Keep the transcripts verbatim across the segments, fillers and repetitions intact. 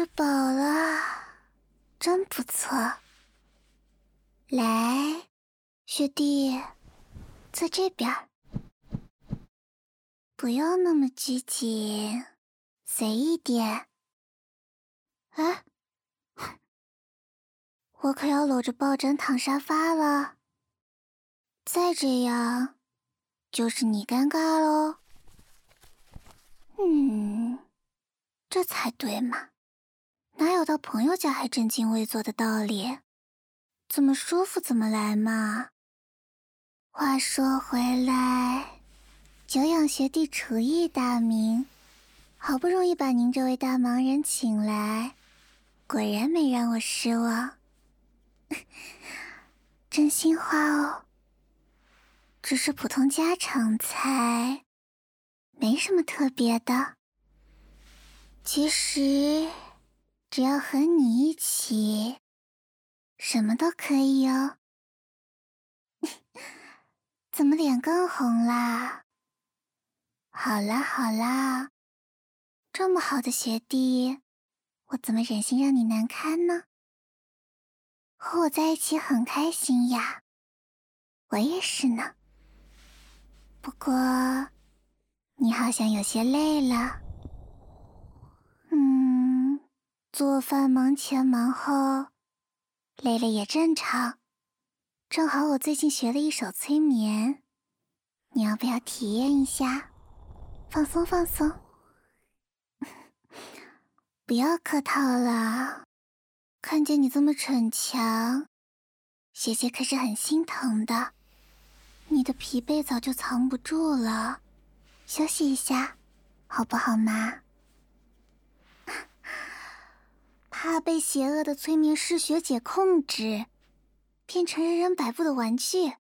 吃饱了，真不错。来，学弟，在这边。不要那么拘谨，随意点。哎，我可要搂着抱枕躺沙发了。再这样，就是你尴尬咯。嗯，这才对嘛，哪有到朋友家还正襟危坐的道理？怎么舒服怎么来嘛。话说回来，久仰学弟厨艺大名，好不容易把您这位大忙人请来，果然没让我失望。真心话哦，只是普通家常菜，没什么特别的。其实只要和你一起，什么都可以哦。怎么脸更红啦？好啦好啦，这么好的学弟，我怎么忍心让你难堪呢？和我在一起很开心呀，我也是呢。不过，你好像有些累了。嗯，做饭忙前忙后，累了也正常。正好我最近学了一手催眠，你要不要体验一下？放松放松。不要客套了，看见你这么逞强，学姐可是很心疼的。你的疲惫早就藏不住了，休息一下，好不好嘛？怕被邪恶的催眠师学姐控制，变成人人摆布的玩具。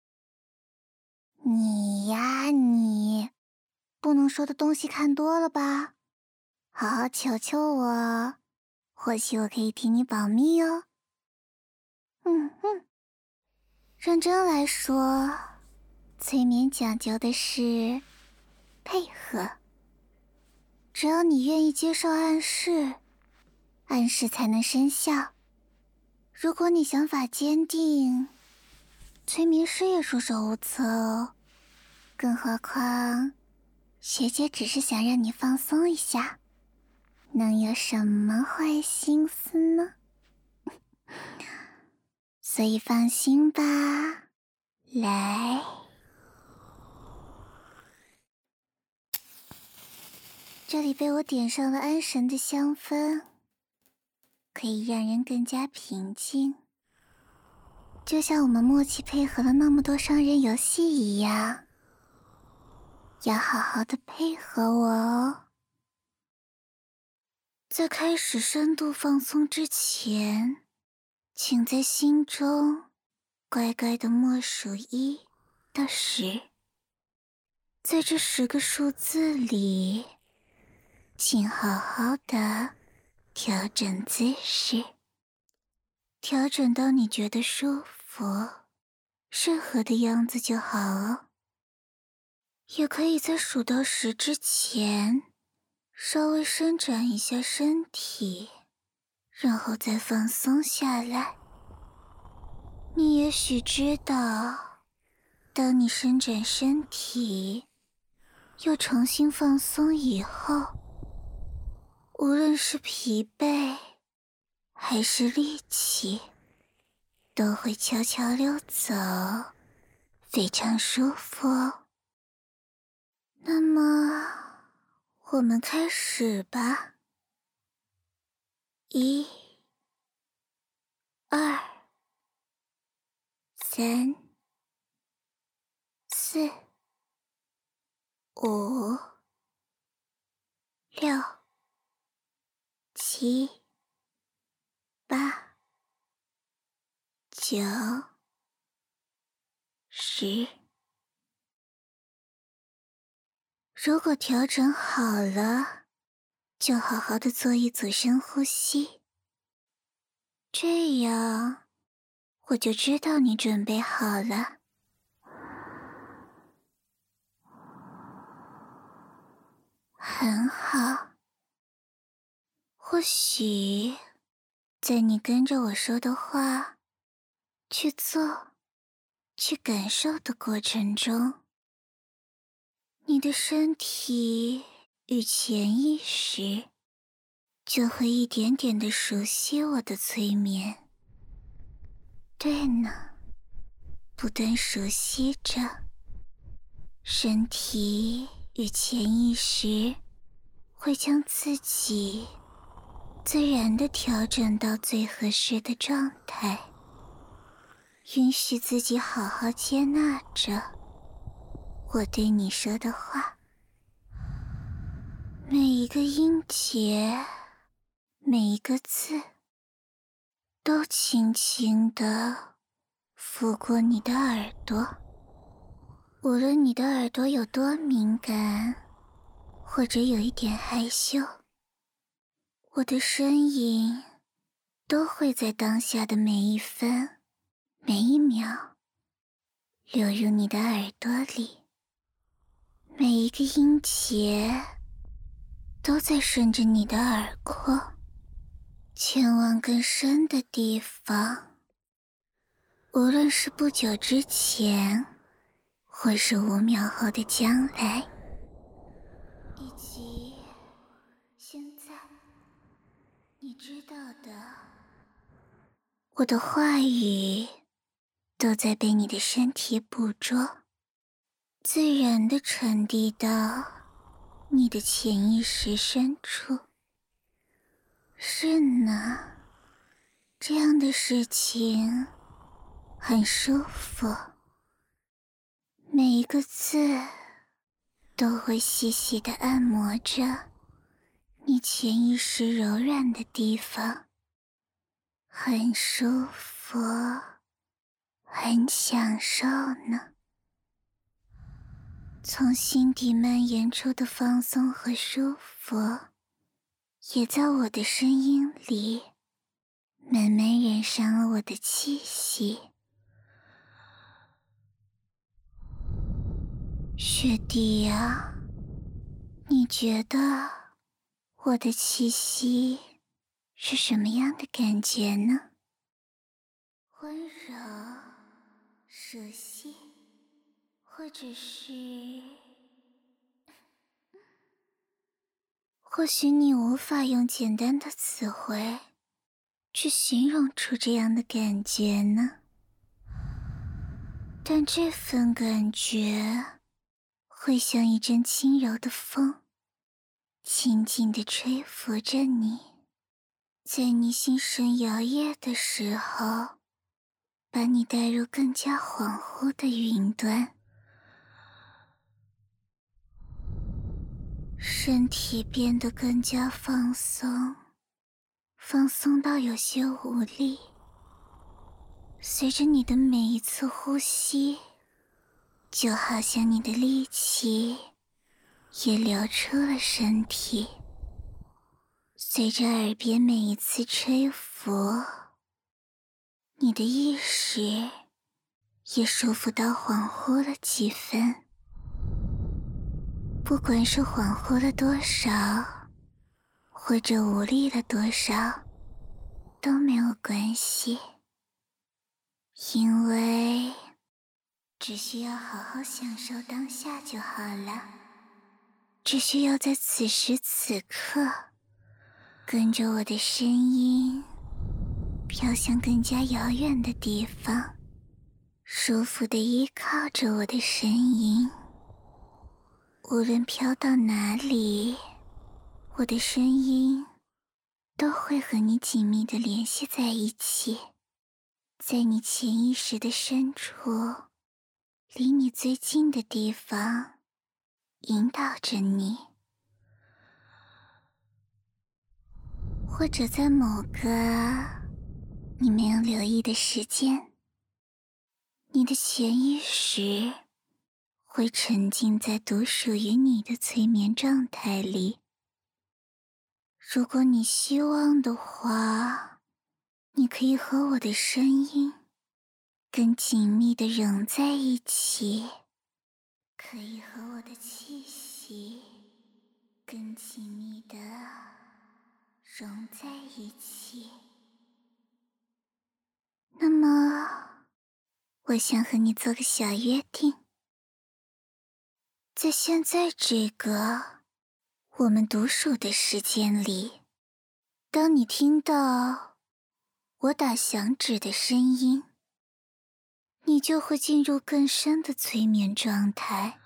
你呀你，不能说的东西看多了吧？好好求求我，或许我可以替你保密哦。嗯嗯，认真来说，催眠讲究的是配合。只要你愿意接受暗示，暗示才能生效。如果你想法坚定，催眠师也束手无策哦。更何况，学姐只是想让你放松一下，能有什么坏心思呢？所以放心吧，来。这里被我点上了安神的香氛，可以让人更加平静，就像我们默契配合了那么多双人游戏一样。要好好的配合我哦。在开始深度放松之前，请在心中乖乖的默数一到十。在这十个数字里，请好好的调整姿势，调整到你觉得舒服、适合的样子就好哦。也可以在数到十之前，稍微伸展一下身体，然后再放松下来。你也许知道，当你伸展身体，又重新放松以后，无论是疲惫还是力气，都会悄悄溜走，非常舒服哦。那么，我们开始吧。一、二、三、四、五、六、七、八、九、十。如果调整好了，就好好的做一组深呼吸，这样我就知道你准备好了。很好。或或许在你跟着我说的话去做、去感受的过程中，你的身体与潜意识就会一点点的熟悉我的催眠。对呢，不断熟悉着，身体与潜意识会将自己自然地调整到最合适的状态，允许自己好好接纳着我对你说的话。每一个音节，每一个字，都轻轻地拂过你的耳朵。无论你的耳朵有多敏感，或者有一点害羞，我的声音都会在当下的每一分、每一秒流入你的耳朵里。每一个音节都在顺着你的耳廓前往更深的地方。无论是不久之前，或是五秒后的将来，以及现在，你知道的，我的话语都在被你的身体捕捉，自然地传递到你的潜意识深处。是呢，这样的事情很舒服，每一个字都会细细地按摩着你潜意识柔软的地方，很舒服，很享受呢。从心底蔓延出的放松和舒服，也在我的声音里慢慢染上了我的气息。学弟呀，你觉得我的气息是什么样的感觉呢？温柔、熟悉，或者是……或许你无法用简单的词汇去形容出这样的感觉呢，但这份感觉会像一阵轻柔的风，轻轻地吹拂着你，在你心神摇曳的时候，把你带入更加恍惚的云端，身体变得更加放松，放松到有些无力。随着你的每一次呼吸，就好像你的力气也流出了身体。随着耳边每一次吹拂，你的意识也舒服到恍惚了几分。不管是恍惚了多少，或者无力了多少，都没有关系，因为只需要好好享受当下就好了。只需要在此时此刻，跟着我的声音飘向更加遥远的地方，舒服地依靠着我的声音。无论飘到哪里，我的声音都会和你紧密地联系在一起，在你潜意识的深处，离你最近的地方，引导着你。或者在某个你没有留意的时间，你的潜意识会沉浸在独属于你的催眠状态里。如果你希望的话，你可以和我的声音更紧密地融在一起，可以和我的气息更紧密地融在一起。那么，我想和你做个小约定，在现在这个我们独处的时间里，当你听到我打响指的声音，你就会进入更深的催眠状态。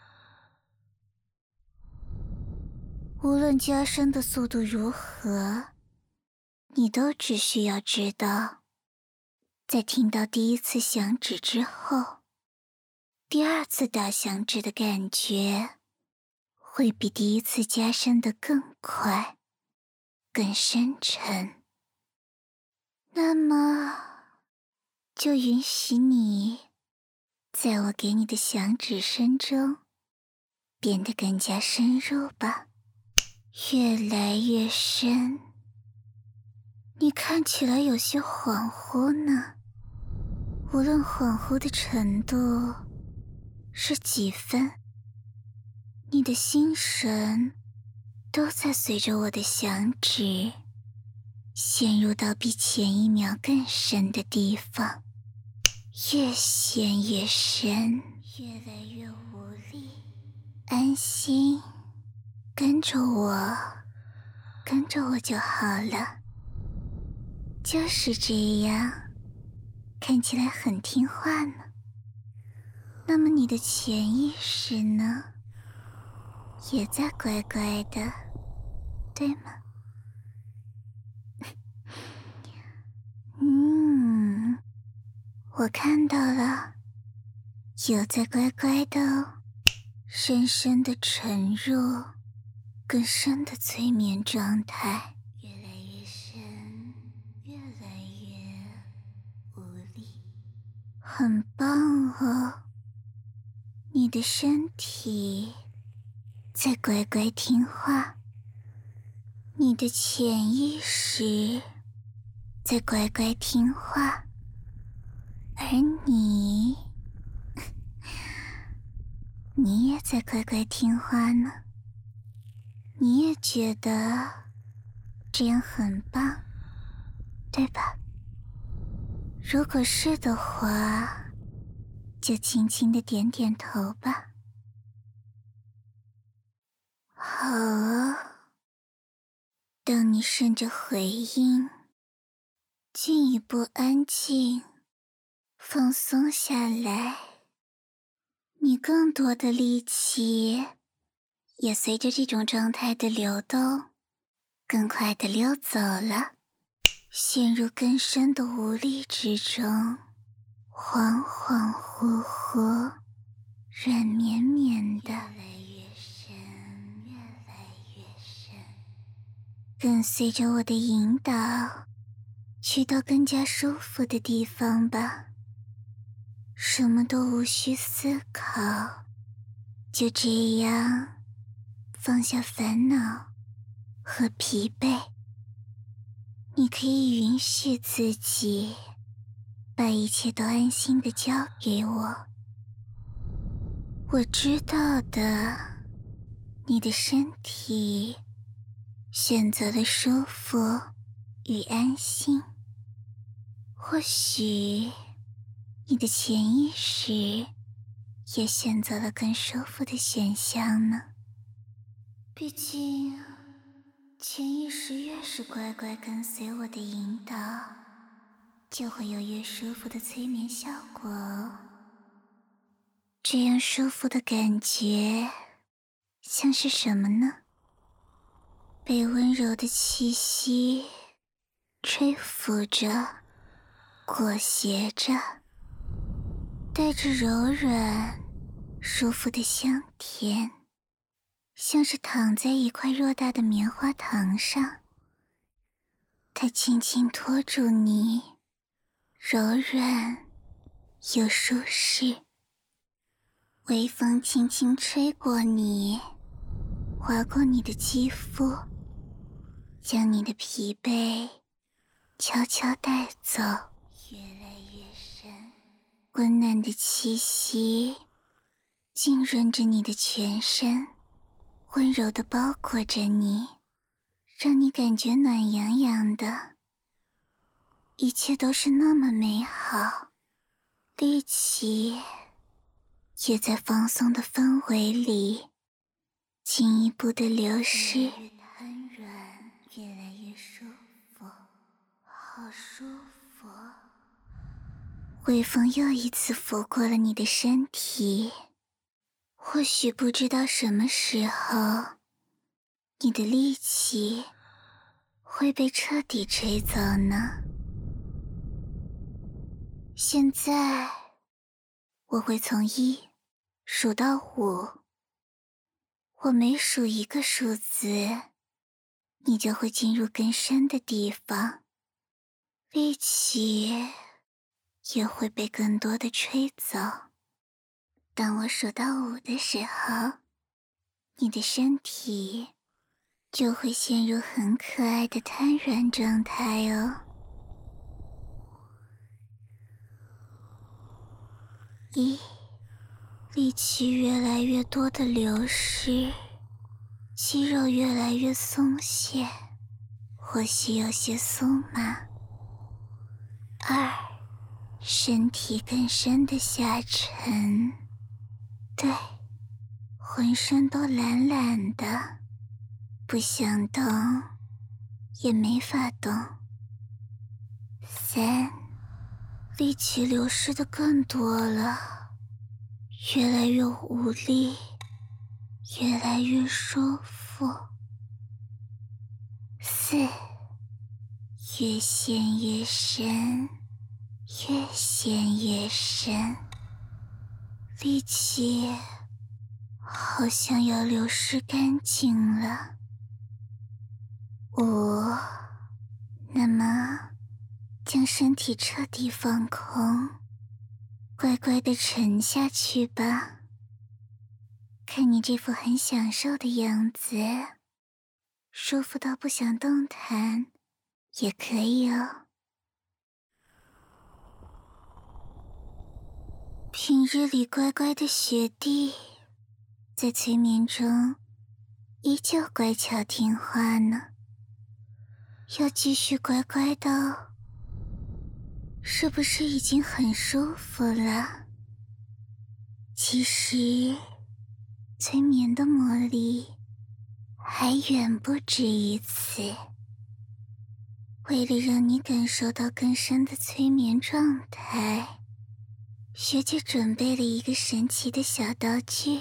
无论加深的速度如何，你都只需要知道，在听到第一次响指之后，第二次打响指的感觉会比第一次加深的更快、更深沉。那么，就允许你在我给你的响指声中变得更加深入吧，越来越深。你看起来有些恍惚呢，无论恍惚的程度是几分，你的心神都在随着我的响指陷入到比前一秒更深的地方，越陷越深，越来越无力。安心，跟着我，跟着我就好了。就是这样，看起来很听话呢。那么你的潜意识呢，也在乖乖的，对吗？嗯，我看到了，有在乖乖的哦，深深的沉入更深的催眠状态，越来越深，越来越无力。很棒哦，你的身体在乖乖听话，你的潜意识在乖乖听话，而你，你也在乖乖听话呢。你也觉得这样很棒，对吧？如果是的话，就轻轻地点点头吧。好啊，等你顺着回音，进一步安静，放松下来，你更多的力气也随着这种状态的流动，更快地溜走了，陷入更深的无力之中，恍恍惚惚，软绵绵的，越来越深，越来越深。跟随着我的引导，去到更加舒服的地方吧。什么都无需思考，就这样放下烦恼和疲惫。你可以允许自己把一切都安心地交给我。我知道的，你的身体选择了舒服与安心，或许你的潜意识也选择了更舒服的选项呢。毕竟潜意识越是乖乖跟随我的引导，就会有越舒服的催眠效果哦。这样舒服的感觉像是什么呢？被温柔的气息吹拂着，裹挟着，带着柔软舒服的香甜，像是躺在一块偌大的棉花糖上，它轻轻托住你，柔软又舒适。微风轻轻吹过你，划过你的肌肤，将你的疲惫悄悄带走。越来越深，温暖的气息浸润着你的全身，温柔地包裹着你， 让你感觉暖洋洋的，一切都是那么美好，力气也在放松的氛围里进一步的流失，越来越瘫软，越来越舒服，好舒服。微风又一次拂过了你的身体，或许不知道什么时候，你的力气会被彻底吹走呢。现在，我会从一数到五，我每数一个数字，你就会进入更深的地方，力气也会被更多的吹走。当我数到五的时候，你的身体就会陷入很可爱的瘫软状态哦。一，力气越来越多的流失，肌肉越来越松懈，或许有些酥麻。二，身体更深的下沉，对，浑身都懒懒的，不想动，也没法动。三，力气流失的更多了，越来越无力，越来越舒服。四，越陷越深，越陷越深，力气好像要流失干净了。五，那么将身体彻底放空，乖乖地沉下去吧。看你这副很享受的样子，舒服到不想动弹，也可以哦。平日里乖乖的学弟，在催眠中依旧乖巧听话呢。要继续乖乖的哦，是不是已经很舒服了？其实，催眠的魔力还远不止于此。为了让你感受到更深的催眠状态，学姐准备了一个神奇的小道具。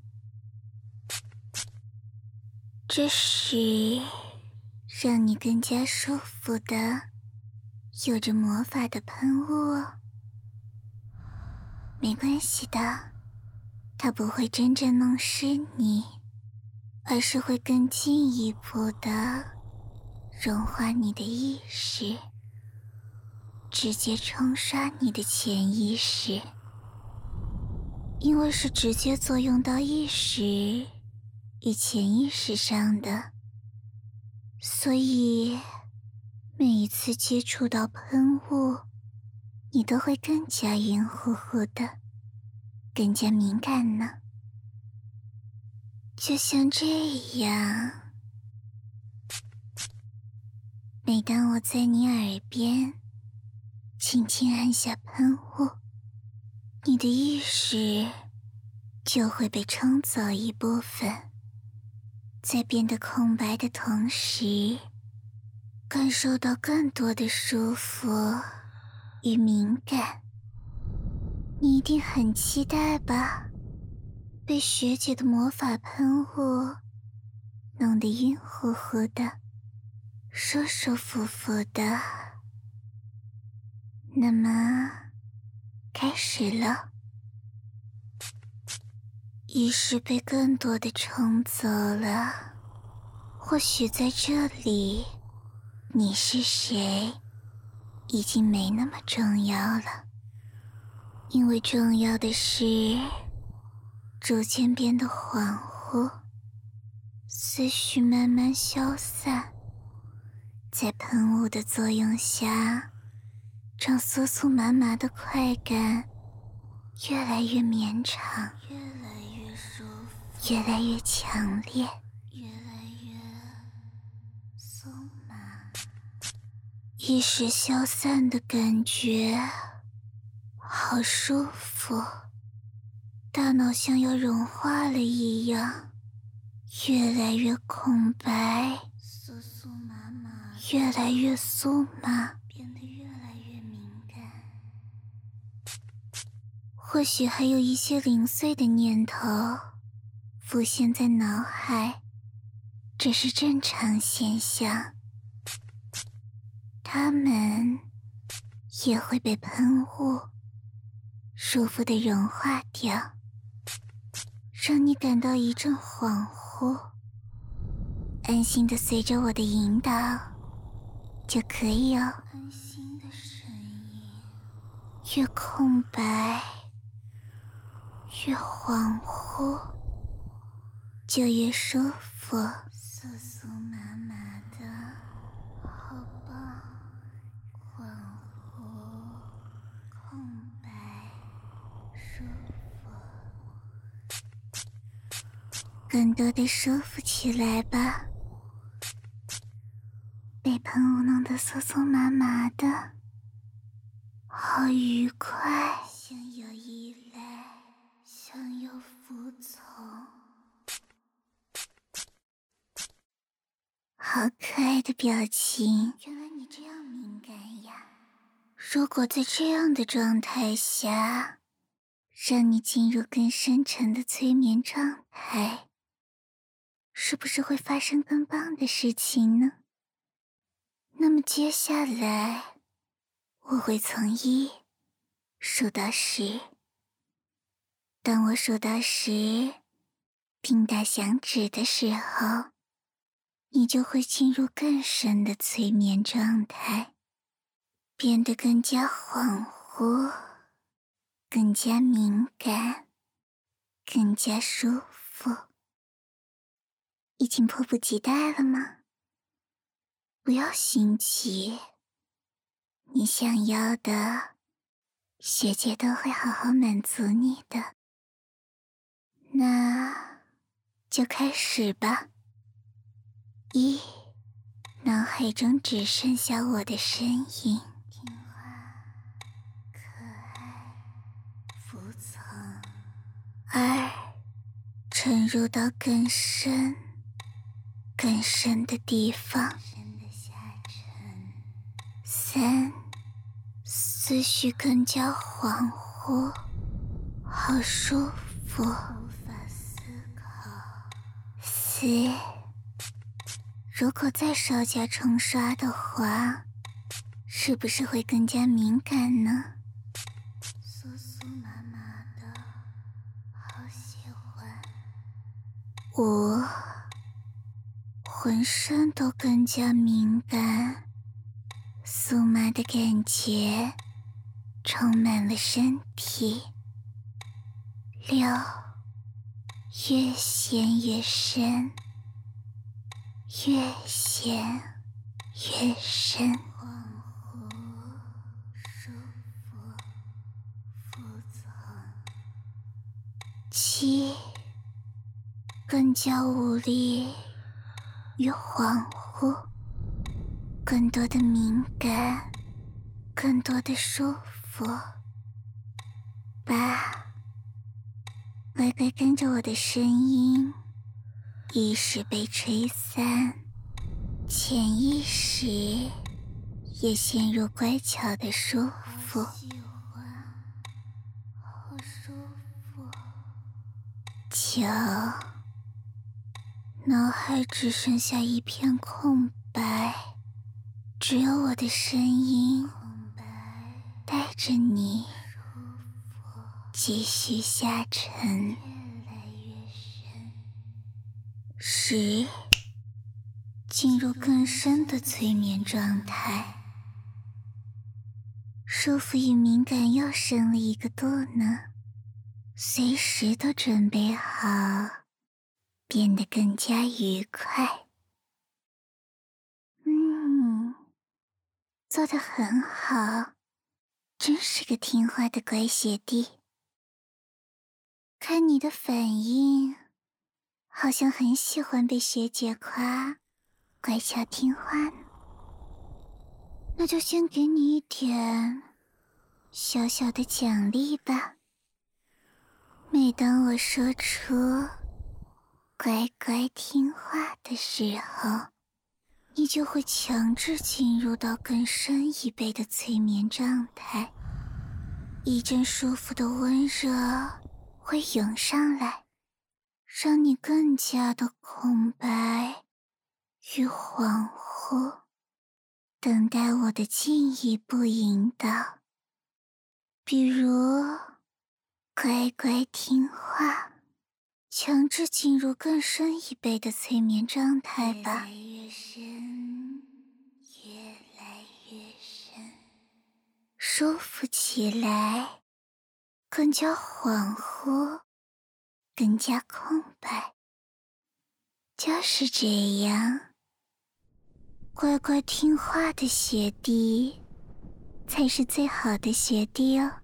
这是让你更加舒服的，有着魔法的喷雾哦。没关系的，它不会真正弄湿你，而是会更进一步的融化你的意识，直接冲刷你的潜意识。因为是直接作用到意识与潜意识上的，所以每一次接触到喷雾，你都会更加晕乎乎的，更加敏感呢。就像这样，每当我在你耳边轻轻按下喷雾，你的意识就会被冲走一部分，在变得空白的同时，感受到更多的舒服与敏感。你一定很期待吧？被学姐的魔法喷雾弄得晕乎乎的，舒舒服服的。那么，开始了。意识被更多的冲走了。或许在这里，你是谁已经没那么重要了，因为重要的是逐渐变得恍惚，思绪慢慢消散，在喷雾的作用下，让酥酥麻麻的快感越来越绵长，越来越舒服，越来越强烈，越来越意识消散的感觉，好舒服，大脑像要融化了一样，越来越空白，酥酥麻麻，越来越酥麻，变得越来越敏感。或许还有一些零碎的念头浮现在脑海，这是正常现象。它们也会被喷雾舒服地融化掉，让你感到一阵恍惚，安心地随着我的引导就可以哦。安心的声音，越空白越恍惚就越舒服，酥酥麻麻的，好棒，恍惚空白舒服，更多的舒服起来吧。被喷雾弄得酥酥麻麻的，好愉快，想要依赖，想要服从，好可爱的表情。原来你这样敏感呀。如果在这样的状态下让你进入更深沉的催眠状态，是不是会发生更棒的事情呢？那么接下来我会从一数到十，当我数到十并打响指的时候，你就会进入更深的催眠状态，变得更加恍惚，更加敏感，更加舒服。已经迫不及待了吗？不要心急，你想要的，学姐都会好好满足你的。那就开始吧。一，脑海中只剩下我的身影，听话，可爱，服从。二，沉入到更深更深的地方，深的下沉。三，思绪更加恍惚，好舒服，无法思考。四，如果再稍加冲刷的话，是不是会更加敏感呢？酥酥麻麻的，好喜欢。五，浑身都更加敏感，酥麻的感觉充满了身体。六，越陷越深，越陷越深，恍惚，舒服，服从。七，更加无力与恍惚，更多的敏感，更多的舒服。八，乖乖跟着我的声音，意识被吹散，潜意识也陷入乖巧的舒服。好喜欢，好舒服。九，脑海只剩下一片空白，只有我的声音带着你继续下沉，越来越深。十，进入更深的催眠状态，舒服与敏感又升了一个度呢，随时都准备好变得更加愉快。嗯，做得很好，真是个听话的乖学弟。看你的反应，好像很喜欢被学姐夸，乖巧听话呢。 那就先给你一点小小的奖励吧。每当我说出乖乖听话的时候，你就会强制进入到更深一倍的催眠状态，一阵舒服的温热会涌上来，让你更加的空白与恍惚，等待我的进一步引导。比如乖乖听话，强制进入更深一倍的催眠状态吧。越来越深，越来越深，舒服起来，更加恍惚，更加空白。就是这样，乖乖听话的学弟才是最好的学弟哦。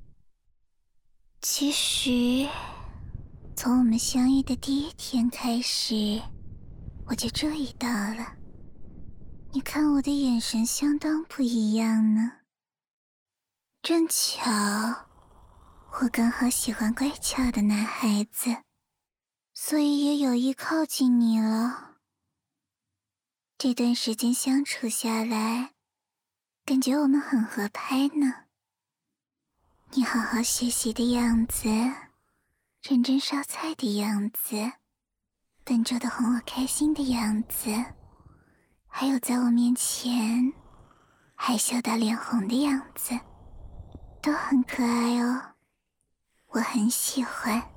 其实从我们相遇的第一天开始，我就注意到了，你看我的眼神相当不一样呢。正巧我刚好喜欢乖巧的男孩子，所以也有意靠近你了。这段时间相处下来，感觉我们很合拍呢。你好好学习的样子，认真烧菜的样子，笨拙的哄我开心的样子，还有在我面前害羞到脸红的样子，都很可爱哦，我很喜欢。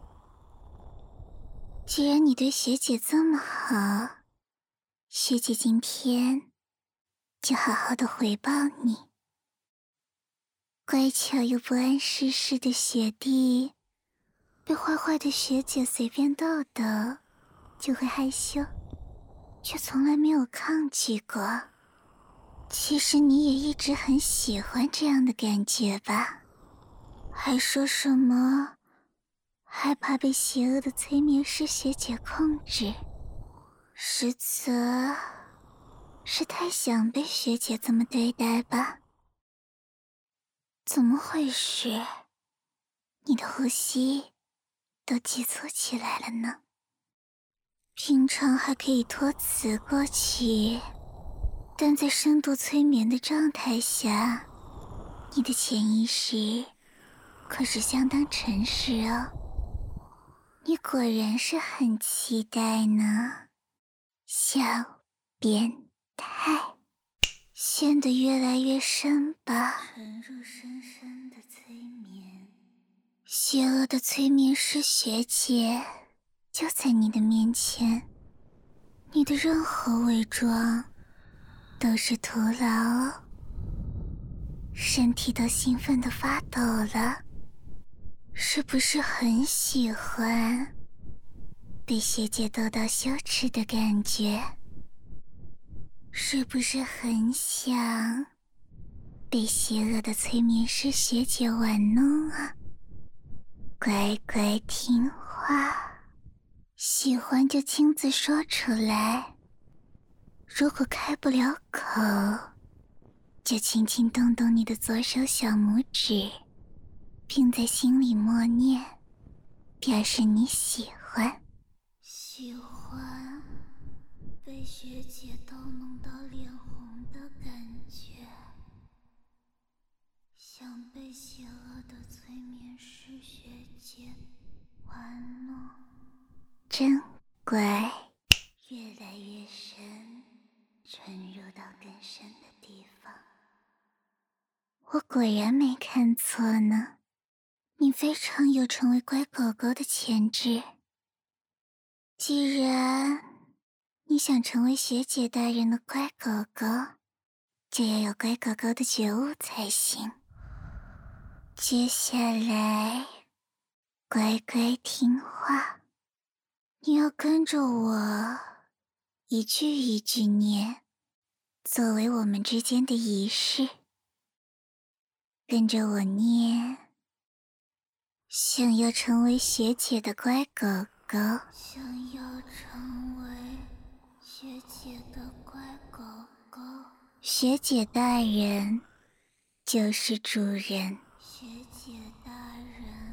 既然你对学姐这么好，学姐今天就好好的回报你。乖巧又不谙世事的学弟，被坏坏的学姐随便逗逗就会害羞，却从来没有抗拒过。其实你也一直很喜欢这样的感觉吧？还说什么害怕被邪恶的催眠师学姐控制，实则是太想被学姐这么对待吧？怎么回事？你的呼吸都急促起来了呢。平常还可以托词过去，但在深度催眠的状态下，你的潜意识可是相当诚实哦。你果然是很期待呢，小变态。陷得越来越深吧，沉入深深的催眠。邪恶的催眠师学姐就在你的面前，你的任何伪装都是徒劳哦。身体都兴奋地发抖了，是不是很喜欢被学姐逗到羞耻的感觉？是不是很想被邪恶的催眠师学姐玩弄啊？乖乖听话，喜欢就亲自说出来，如果开不了口，就轻轻动动你的左手小拇指，并在心里默念，表示你喜欢。喜欢被学姐逗弄到脸红的感觉，想被邪恶的催眠师学姐玩弄。真乖，越来越深，沉入到更深的地方。我果然没看错呢，你非常有成为乖狗狗的潜质。既然你想成为学姐大人的乖狗狗，就要有乖狗狗的觉悟才行。接下来，乖乖听话，你要跟着我一句一句念，作为我们之间的仪式。跟着我念，想要成为学姐的乖狗狗，想要成为学姐的乖狗狗， 学姐大人就是主人，学姐大人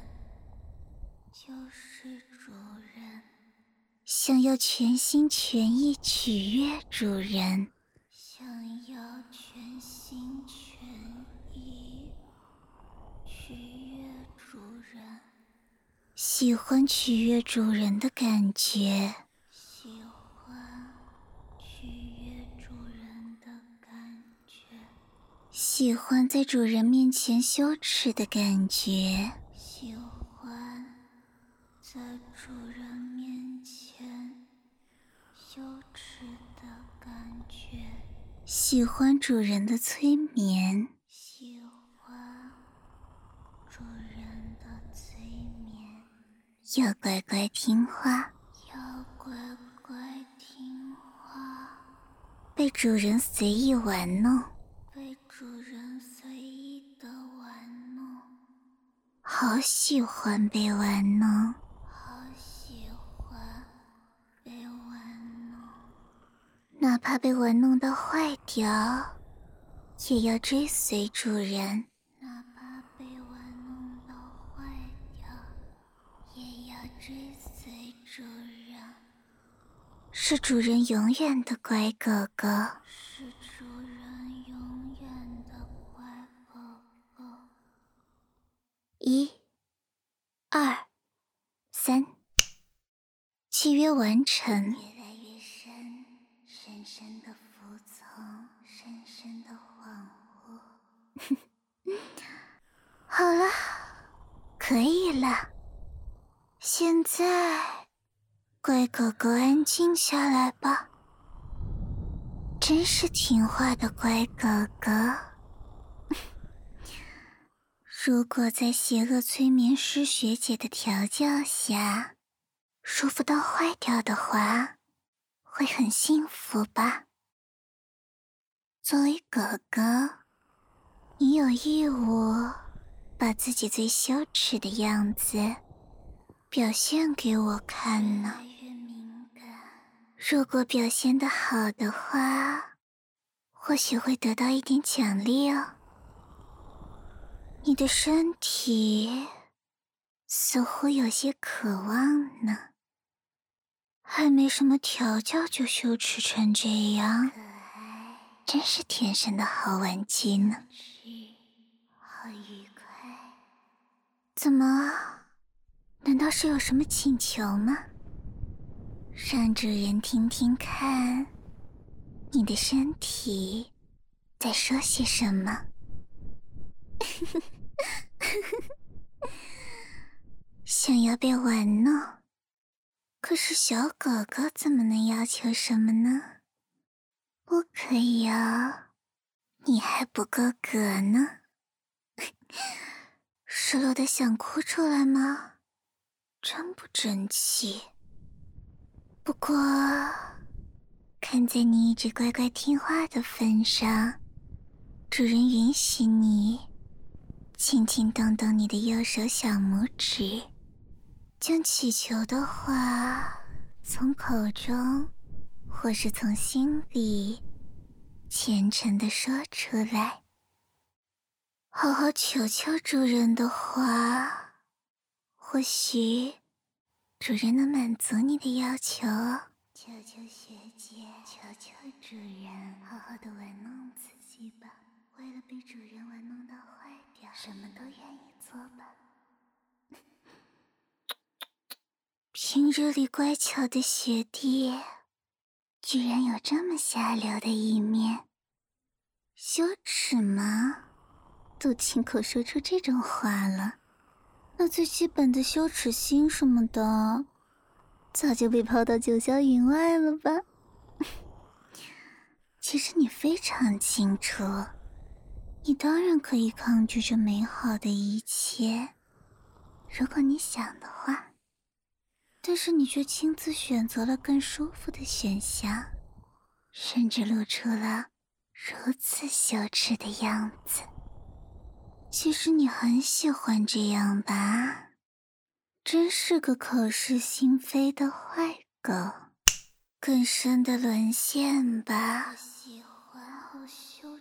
就是主人，想要全心全意取悦主人，想要全心全意取悦主人，喜欢取悦主人的感觉，喜欢取悦主人的感觉，喜欢在主人面前羞耻的感觉，喜欢在主人面前羞耻的感觉，喜欢主人的催眠，喜欢主人的催眠，要乖乖听话，要乖乖听话，被主人随意玩弄，被主人随意的玩弄，好喜欢被玩弄，好喜欢被玩弄，哪怕被玩弄到坏掉，也要追随主人，哪怕被玩弄到坏掉，也要追随主人，是主人永远的乖哥哥，是主人永远的乖哥哥。一、二、三，契约完成。越来越深，深深的服从，深深的恍惚。好了，可以了。现在，乖狗狗安静下来吧。真是听话的乖狗狗。如果在邪恶催眠师学姐的调教下，舒服到坏掉的话，会很幸福吧？作为狗狗，你有义务把自己最羞耻的样子表现给我看呢。越敏感，如果表现得好的话，或许会得到一点奖励哦。你的身体似乎有些渴望呢，还没什么调教就羞耻成这样，真是天生的好玩具呢。好愉快。怎么？难道是有什么请求吗？让主人听听看，你的身体在说些什么？想要被玩弄，可是小狗狗怎么能要求什么呢？不可以哦，你还不够格呢。失落的想哭出来吗？真不争气。不过，看在你一直乖乖听话的份上，主人允许你轻轻动动你的右手小拇指，将祈求的话从口中或是从心里虔诚地说出来，好好求求主人的话，或许主人能满足你的要求哦。求求学姐，求求主人，好好的玩弄自己吧。为了被主人玩弄到坏掉，什么都愿意做吧。平日里乖巧的学弟，居然有这么下流的一面。羞耻吗？都亲口说出这种话了，那最基本的羞耻心什么的，早就被抛到九霄云外了吧？其实你非常清楚，你当然可以抗拒这美好的一切，如果你想的话。但是你却亲自选择了更舒服的选项，甚至露出了如此羞耻的样子。其实你很喜欢这样吧？真是个口是心非的坏狗。更深的沦陷吧。我喜欢，好羞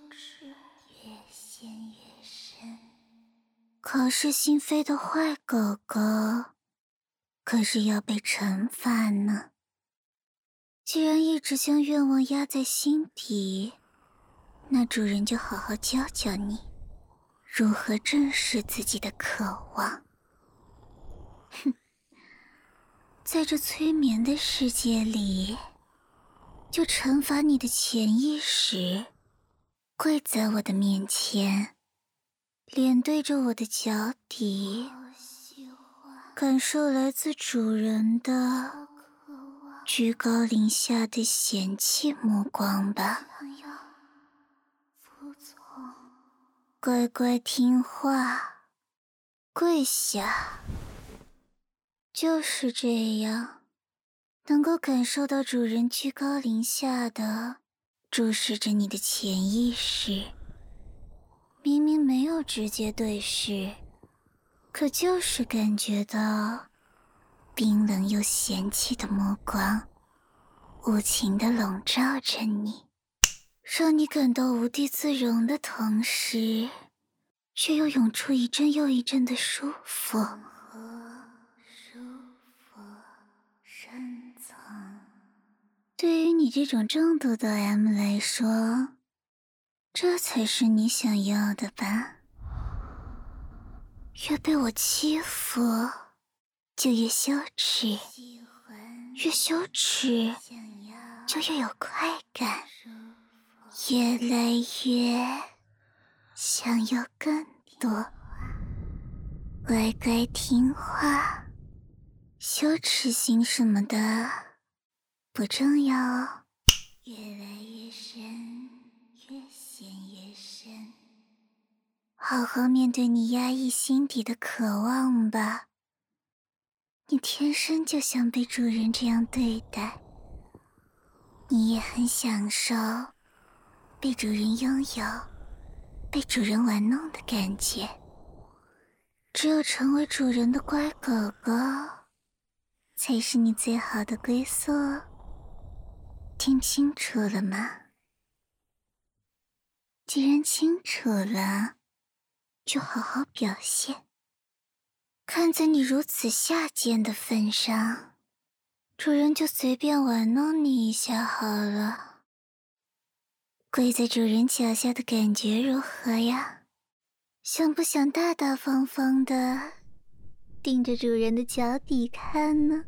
口是心非的坏狗狗，可是要被惩罚呢。既然一直将愿望压在心底，那主人就好好教教你，如何正视自己的渴望。哼，在这催眠的世界里，就惩罚你的潜意识，跪在我的面前，脸对着我的脚底，感受来自主人的居高临下的嫌弃目光吧。乖乖听话，跪下。就是这样，能够感受到主人居高临下的注视着你的潜意识。明明没有直接对视，可就是感觉到冰冷又嫌弃的目光，无情地笼罩着你，让你感到无地自容的同时，却又涌出一阵又一阵的舒服。舒服，深层。对于你这种重度的 M 来说，这才是你想要的吧？越被我欺负，就越羞耻，越羞耻，就越有快感，越来越想要更多。乖乖听话，羞耻心什么的不重要哦。越来越深，越陷越深。好好面对你压抑心底的渴望吧。你天生就像被主人这样对待，你也很享受被主人拥有、被主人玩弄的感觉。只有成为主人的乖狗狗，才是你最好的归宿。听清楚了吗？既然清楚了，就好好表现。看在你如此下贱的份上，主人就随便玩弄你一下好了。跪在主人脚下的感觉如何呀？想不想大大方方的盯着主人的脚底看呢？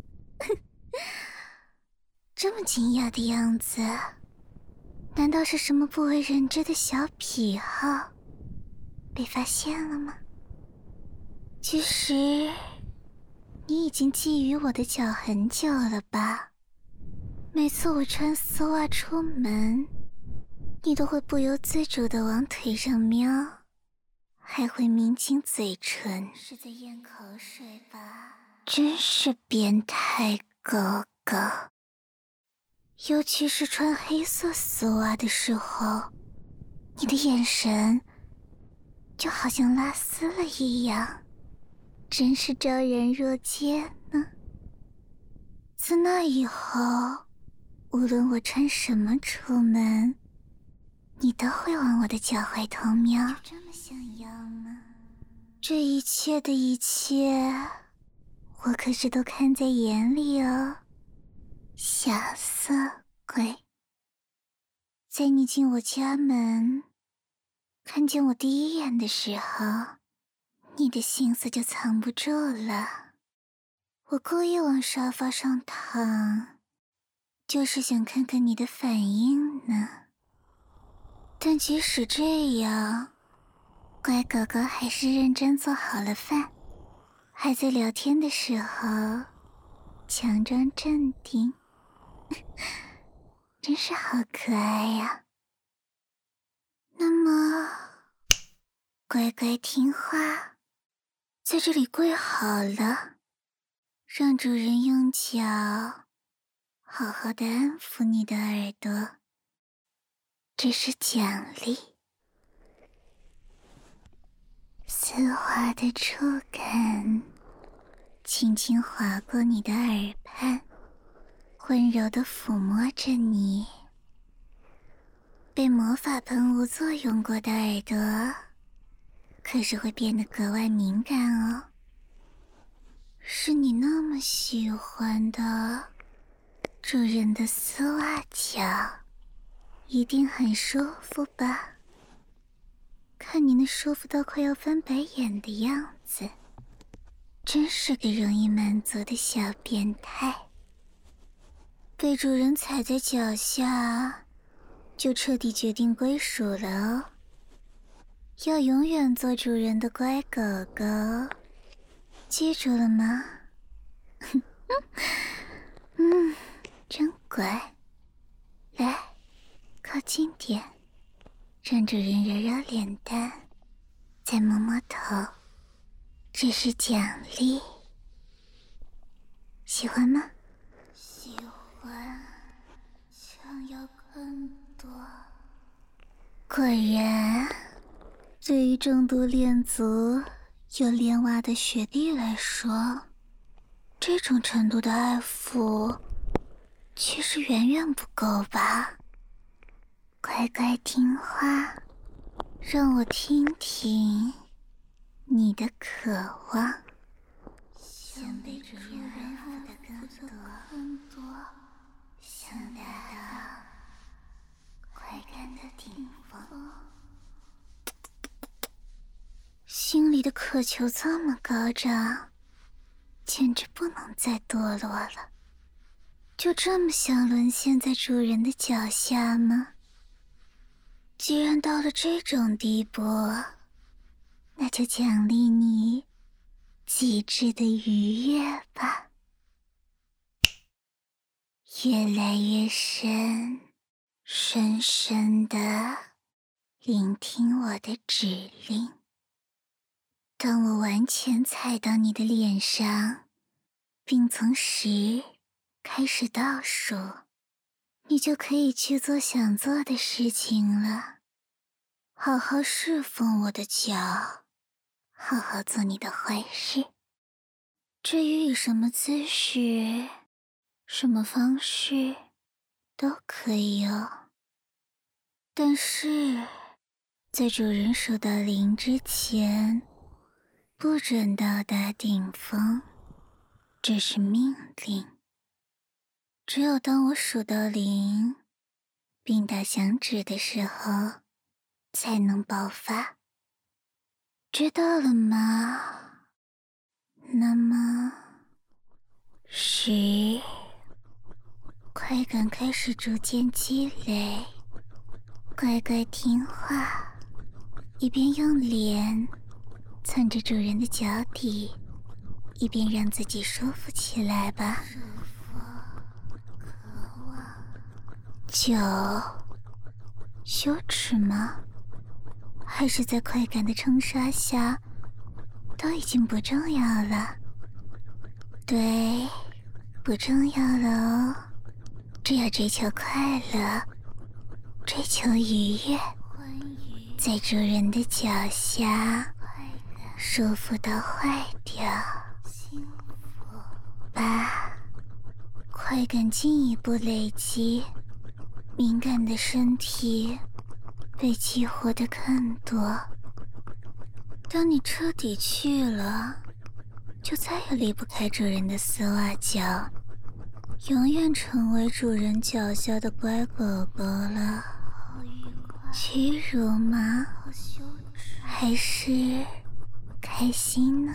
这么惊讶的样子，难道是什么不为人知的小癖好被发现了吗？其实你已经觊觎我的脚很久了吧？每次我穿丝袜出门，你都会不由自主地往腿上瞄，还会抿紧嘴唇，是在咽口水吧？真是变态狗狗。尤其是穿黑色丝袜的时候，你的眼神就好像拉丝了一样，真是昭然若揭呢。自那以后，无论我穿什么出门，你都会往我的脚踝偷瞄。就这么想要吗？这一切的一切，我可是都看在眼里哦，小色鬼。在你进我家门，看见我第一眼的时候，你的心思就藏不住了。我故意往沙发上躺，就是想看看你的反应呢。但即使这样，乖狗狗还是认真做好了饭，还在聊天的时候强装镇定，真是好可爱呀。那么，乖乖听话，在这里跪好了，让主人用脚好好的安抚你的耳朵，这是奖励。丝滑的触感轻轻划过你的耳畔，温柔地抚摸着你被魔法喷雾作用过的耳朵， 可是会变得格外敏感哦。是你那么喜欢的主人的丝袜脚，一定很舒服吧？看你那舒服到快要翻白眼的样子，真是个容易满足的小变态。被主人踩在脚下，就彻底决定归属了哦。要永远做主人的乖狗狗，记住了吗？嗯，真乖。来，靠近点，让主人揉揉脸蛋，再摸摸头，这是奖励。喜欢吗？喜欢，想要更多。果然，对于重度恋足有恋娃的学弟来说，这种程度的爱抚其实远远不够吧。乖乖听话，让我听听你的渴望。想被主人爱抚的更多，想达到快感的顶峰。心里的渴求这么高涨，简直不能再堕落了。就这么想沦陷在主人的脚下吗？既然到了这种地步，那就奖励你极致的愉悦吧。越来越深，深深的聆听我的指令。当我完全踩到你的脸上，并从十开始倒数，你就可以去做想做的事情了。好好侍奉我的脚，好好做你的坏事。至于以什么姿势、什么方式，都可以哦。但是，在主人数到零之前，不准到达顶峰，这是命令。只有当我数到零，并打响指的时候，才能爆发。知道了吗？那么，十，快感开始逐渐积累，乖乖听话，一边用脸蹭着主人的脚底，一边让自己舒服起来吧。舒服，渴望。九，羞耻吗？还是在快感的冲刷下，都已经不重要了。对，不重要了哦。只要追求快乐，追求愉悦，在主人的脚下，舒服到坏掉。八，快感进一步累积，敏感的身体被激活的更多。当你彻底去了，就再也离不开主人的丝袜脚，永远成为主人脚下的乖狗狗了。屈辱吗？还是开心呢？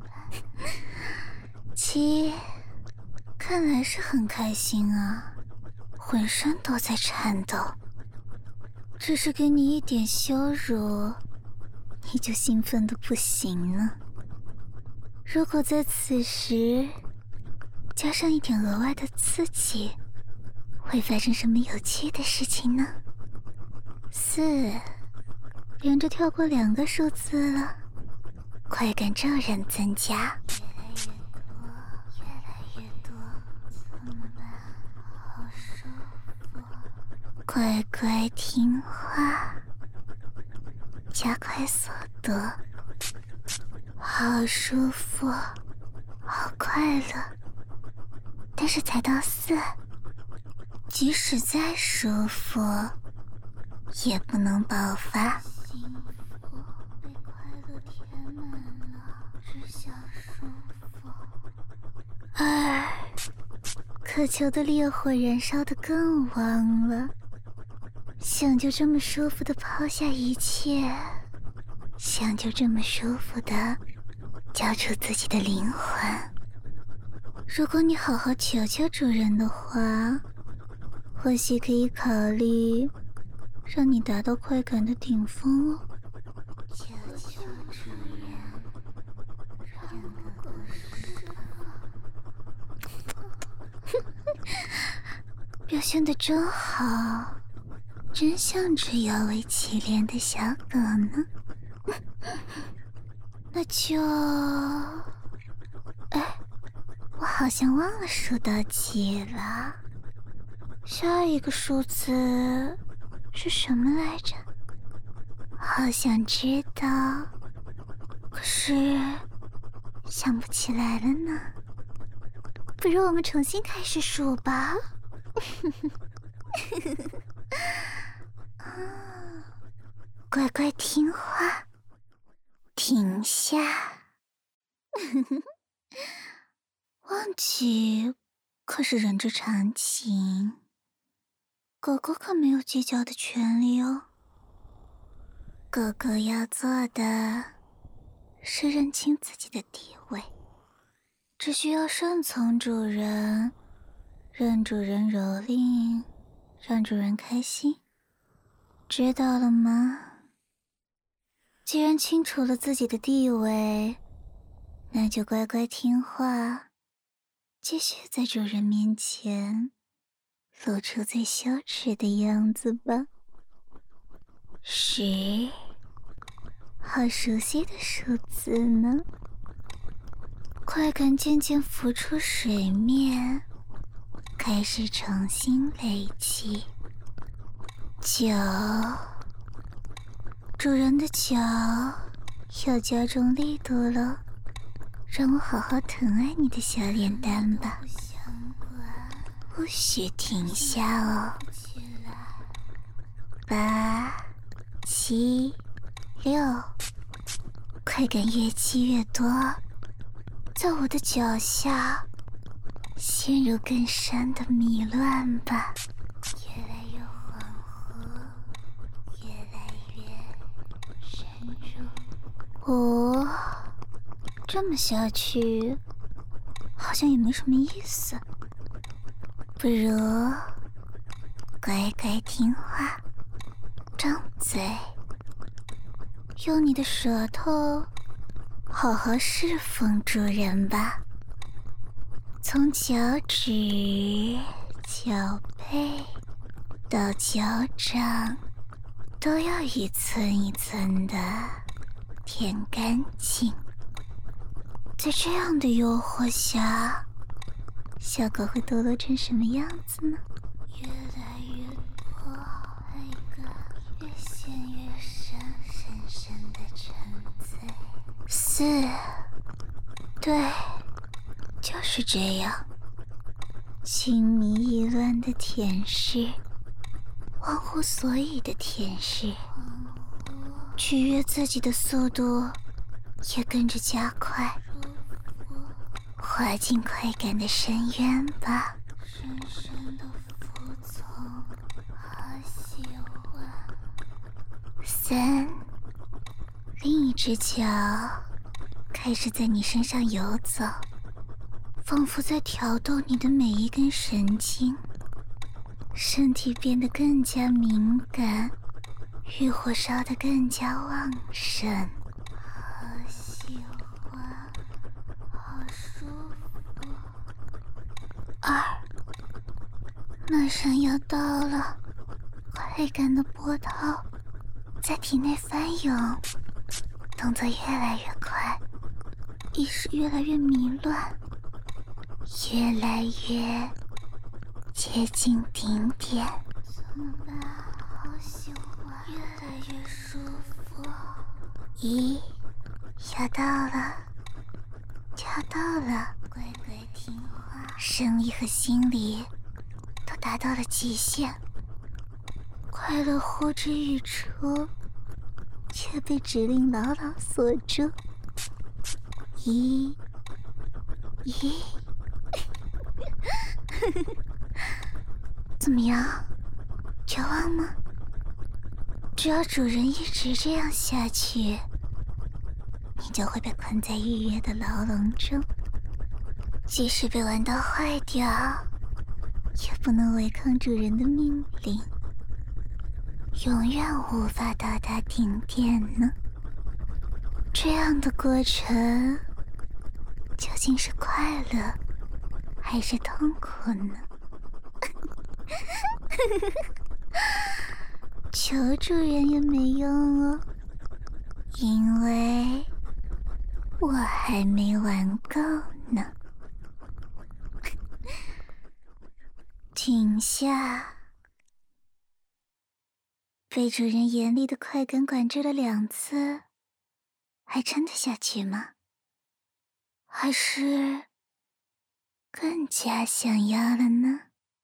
七，看来是很开心啊，浑身都在颤抖。只是给你一点羞辱，你就兴奋的不行了。如果在此时加上一点额外的刺激，会发生什么有趣的事情呢？四，连着跳过两个数字了，快感骤然增加。越来越多，越来越多，怎么办？好舒服。乖乖听话，加快速度。好舒服，好快乐。但是才到四，即使再舒服，也不能爆发。幸福被快乐填二，渴求的烈火燃烧得更旺了，想就这么舒服的抛下一切，想就这么舒服的交出自己的灵魂。如果你好好求求主人的话，或许可以考虑让你达到快感的顶峰哦。求求主人，让我释放。表现得真好，真像只摇尾乞怜的小狗呢。那就……哎，我好像忘了数到几了。下一个数字是什么来着？好想知道，可是想不起来了呢。不如我们重新开始数吧。乖乖听话，停下。忘记可是人之常情，狗狗可没有计较的权利哦。狗狗要做的是认清自己的地位，只需要顺从主人，任主人蹂躏，让主人开心，知道了吗？既然清楚了自己的地位，那就乖乖听话，继续在主人面前露出最羞耻的样子吧。十，好熟悉的数字呢。快感渐渐浮出水面，开始重新累积。九，主人的脚要加重力度了，让我好好疼爱你的小脸蛋吧。不许停下哦。八，七，六，快感越积越多，在我的脚下陷入更深的迷乱吧。越来越恍惚，越来越深入。哦，这么下去好像也没什么意思，不如乖乖听话，张嘴，用你的舌头好好侍奉主人吧。从脚趾、脚背到脚掌，都要一寸一寸的舔干净。在这样的诱惑下，小狗会堕落成什么样子呢？越来越多，那个越陷越深，深深的沉醉。四，对，就是这样，情迷意乱的舔舐，忘乎所以的舔舐，取悦自己的速度也跟着加快，滑进快感的深渊吧。深深的服从，好喜欢。三，另一只脚开始在你身上游走，仿佛在挑逗你的每一根神经，身体变得更加敏感，欲火烧得更加旺盛。好喜欢，好舒服。二，马上要到了，快感的波涛在体内翻涌，动作越来越快，意识越来越迷乱，越来越接近顶点。怎么办？好喜欢，越来越舒服。一，要到了，要到了，乖乖听话。生理和心理都达到了极限，快乐呼之欲出，却被指令牢牢锁住。一，一。 怎么样，绝望吗？只要主人一直这样下去，你就会被困在预约的牢笼中，即使被玩到坏掉，也不能违抗主人的命令，永远无法到达顶点呢。这样的过程究竟是快乐还是痛苦呢？求主人也没用哦，因为我还没玩够呢。停下！被主人严厉的快感管制了两次，还撑得下去吗？还是更加想要了呢？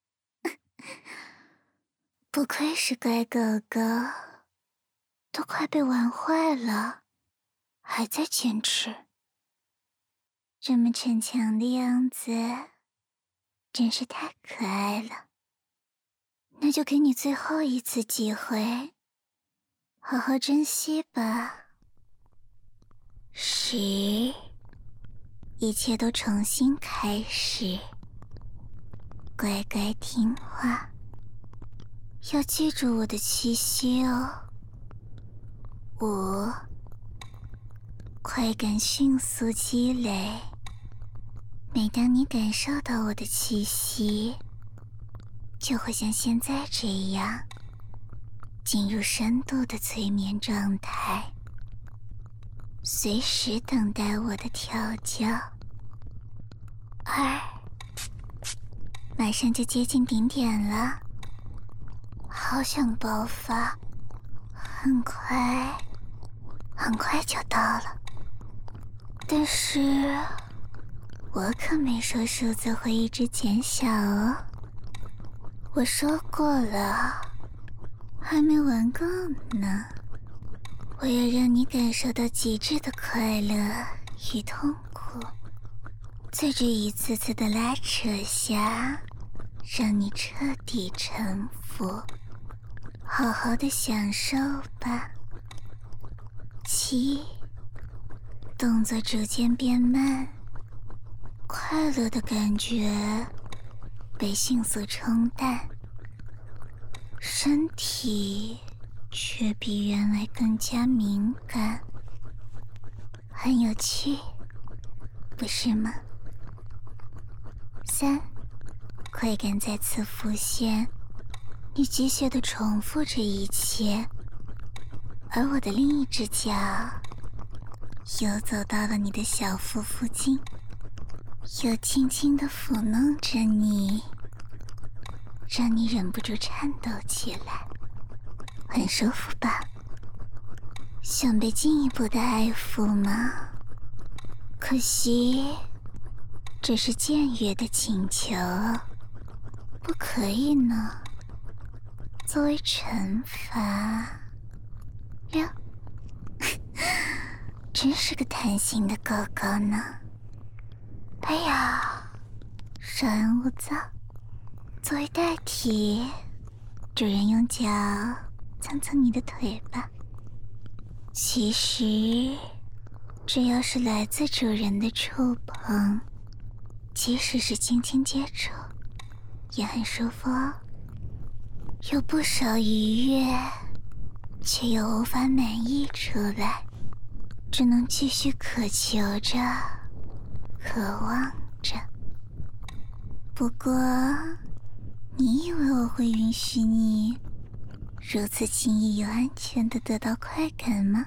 不愧是乖狗狗，都快被玩坏了，还在坚持。这么逞强的样子，真是太可爱了。那就给你最后一次机会，好好珍惜吧。十，一切都重新开始，乖乖听话。要记住我的气息哦。五，快感迅速积累。每当你感受到我的气息，就会像现在这样，进入深度的催眠状态，随时等待我的调教。二，马上就接近顶点了。好想爆发，很快，很快就到了。但是，我可没说数字会一直减小哦。我说过了，还没玩够呢。我要让你感受到极致的快乐与痛苦，在这一次次的拉扯下，让你彻底臣服。好好的享受吧。七，动作逐渐变慢，快乐的感觉被迅速冲淡，身体却比原来更加敏感，很有趣，不是吗？三，快感再次浮现。你机械地重复着一切，而我的另一只脚又走到了你的小腹附近，又轻轻地抚弄着你，让你忍不住颤抖起来，很舒服吧？想被进一步的爱抚吗？可惜，这是僭越的请求，不可以呢。作为惩罚，六，真是个贪心的狗狗呢。哎呀，稍安勿躁。作为代替，主人用脚蹭蹭你的腿吧。其实，只要是来自主人的触碰，即使是轻轻接触，也很舒服哦。有不少愉悦，却又无法满意出来，只能继续渴求着，渴望着。不过，你以为我会允许你如此轻易又安全地得到快感吗？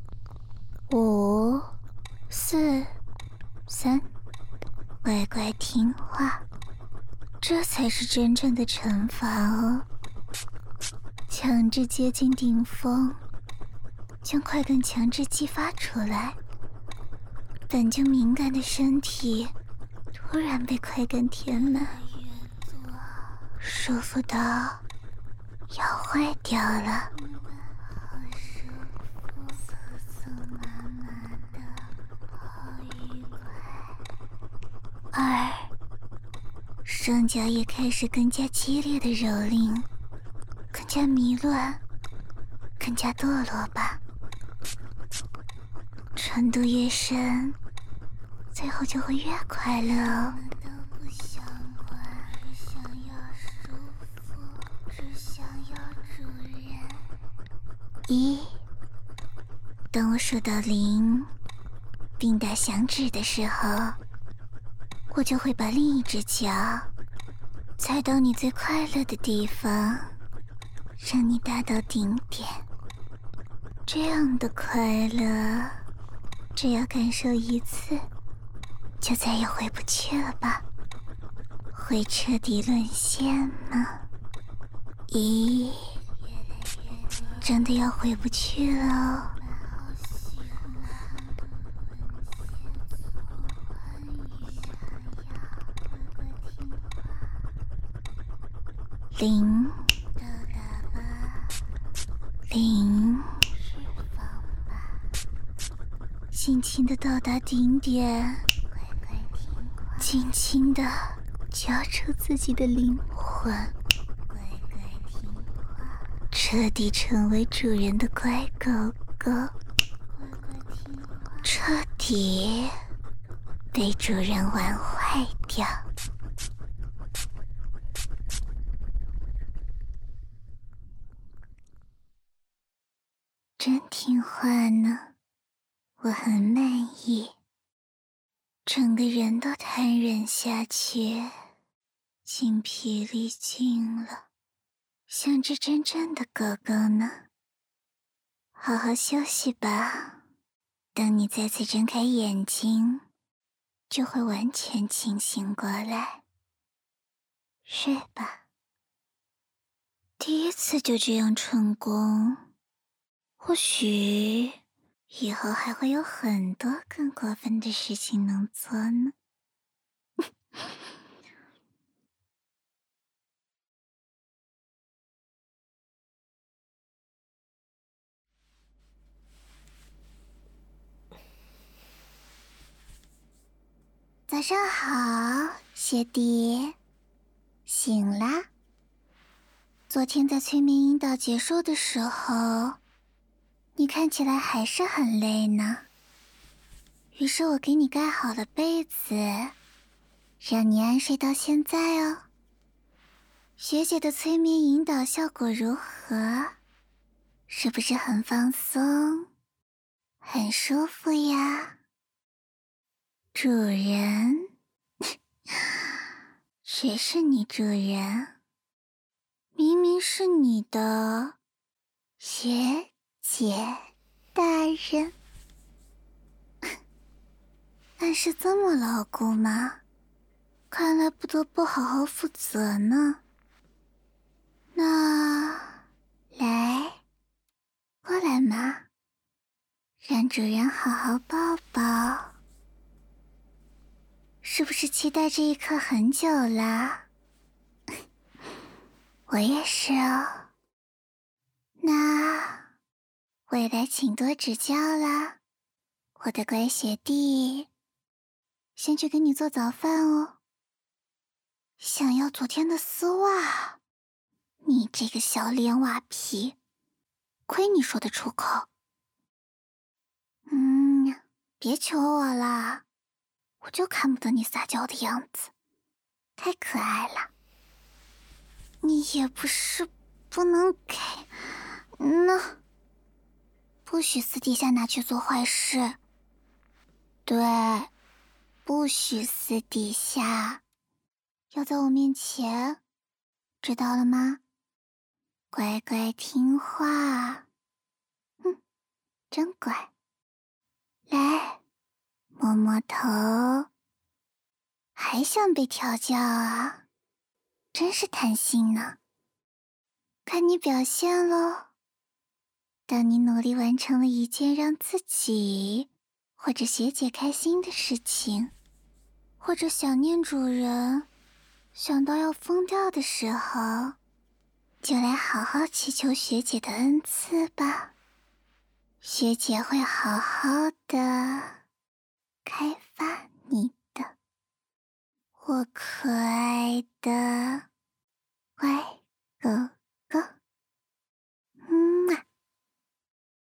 五、四、三，乖乖听话，这才是真正的惩罚哦。强制接近顶峰，将快感强制激发出来，本就敏感的身体突然被快感填满，舒服到要坏掉了。好舒服，酥酥麻麻的，好愉快。二， 双脚也开始更加激烈的蹂躏，更加迷乱，更加堕落吧。程度越深，最后就会越快乐哦。都不想管，只想要舒服，只想要主人。一，当我数到零，并打响指的时候，我就会把另一只脚踩到你最快乐的地方，让你达到顶点。这样的快乐，只要感受一次，就再也回不去了吧？会彻底沦陷吗？咦，真的要回不去了哦。零，零，尽情的到达顶点，尽情的交出自己的灵魂，彻底成为主人的乖狗狗，彻底被主人玩坏掉。真听话呢，我很满意，整个人都瘫软下去，精疲力尽了，像只真正的狗狗呢。好好休息吧，等你再次睁开眼睛，就会完全清醒过来。睡吧。第一次就这样成功，或许以后还会有很多更过分的事情能做呢。早上好，学弟。醒啦。昨天在催眠引导结束的时候，你看起来还是很累呢。于是我给你盖好了被子，让你安睡到现在哦。学姐的催眠引导效果如何？是不是很放松，很舒服呀？主人？谁是你主人？明明是你的学姐大人。暗示这么牢固吗？看来不得不好好负责呢。那，来，过来嘛，让主人好好抱抱。是不是期待这一刻很久啦？我也是哦。那，未来请多指教啦，我的乖学弟。先去给你做早饭哦。想要昨天的丝袜？你这个小脸瓦皮，亏你说得出口。嗯，别求我啦，我就看不得你撒娇的样子，太可爱了。你也不是不能给，那不许私底下拿去做坏事。对，不许私底下，要在我面前，知道了吗？乖乖听话。嗯，真乖。来，摸摸头。还想被调教啊？真是贪心呢。看你表现咯。当你努力完成了一件让自己或者学姐开心的事情，或者想念主人想到要疯掉的时候，就来好好祈求学姐的恩赐吧。学姐会好好的开发你的。 我可爱的